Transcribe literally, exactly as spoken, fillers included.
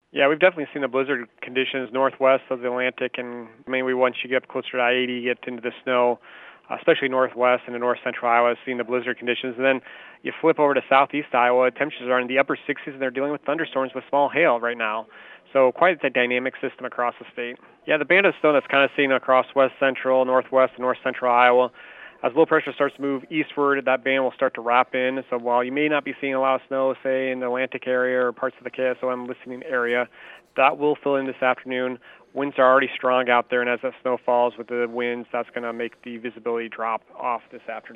Yeah, we've definitely seen the blizzard conditions northwest of the Atlantic, and mainly once you get up closer to I eighty, you get into the snow, uh, especially northwest and in north central Iowa, seeing the blizzard conditions. And then you flip over to southeast Iowa, temperatures are in the upper sixties, and they're dealing with thunderstorms with small hail right now. So quite a dynamic system across the state. Yeah, the band of snow that's kind of seen across west central, northwest, and north central Iowa. As low pressure starts to move eastward, that band will start to wrap in. So while you may not be seeing a lot of snow, say, in the Atlantic area or parts of the K S O M listening area, that will fill in this afternoon. Winds are already strong out there, and as that snow falls with the winds, that's going to make the visibility drop off this afternoon.